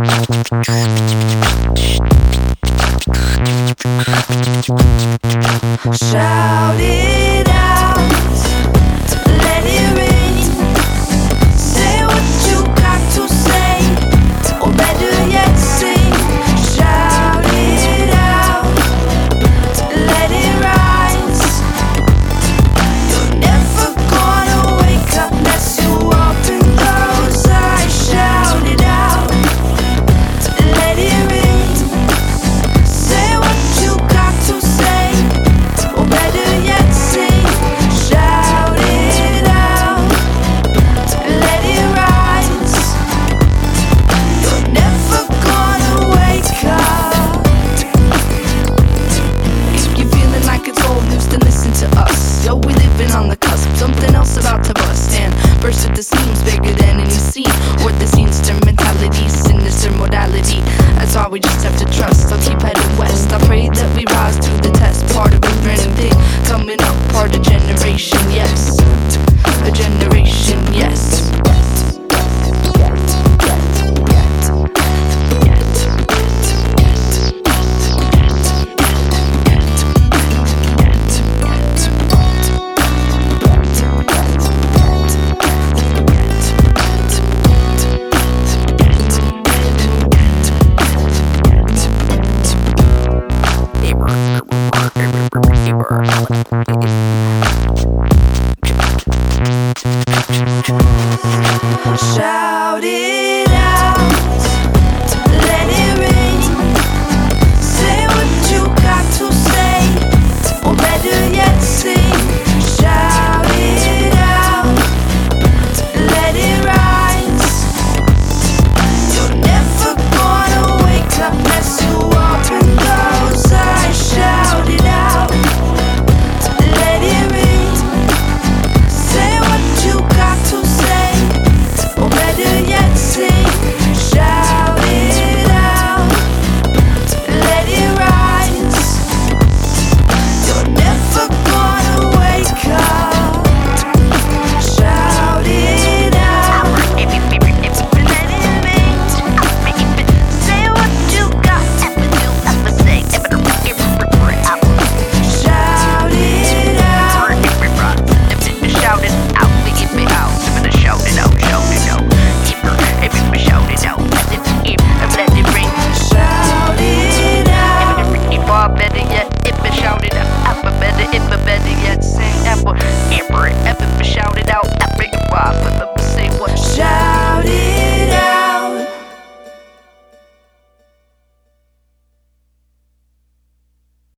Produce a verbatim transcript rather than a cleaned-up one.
Shout it out, let it ring. Say what you got to say, or better yet sing. Shout it out, let it rise. You're never gonna wake up unless you open those eyes. Shout it out, let it ring. Say what you got to say, or better yet sing. Shout it out, let it rise. You're never gonna wake up. If you're feeling like it's old news, then listen to us. Yo, we living on the cusp, something else about to bust and burst at the seams, bigger than any scene. Or this instrumentality, sinister modality. That's all we just have to trust. I'll keep heading west. I pray that we rise to the test. Part of a brand thing coming up, part of generation, yes. A generation, yes. Shout it out, let it ring. Say what you got to say, or better yet sing. Shout it out, let it rise. You're never gonna wake up unless you open those eyes. Shout it out, let it ring. Say what you got to say, or better yet sing. Shout it out, let it rise. You're never gonna wake up. Shout it out, let it ring. Say what you got to say. Shout it out, Shout it out, we keep it out. Shout it out, shout it out. Keep it, everybody shout it out. Let it keep, let it ring. shout it out. Everybody far better yet, if it shout it out. Apple better, if it better yet, sing apple. Everybody, everybody shout it out. Apple, you far, but say what? Shout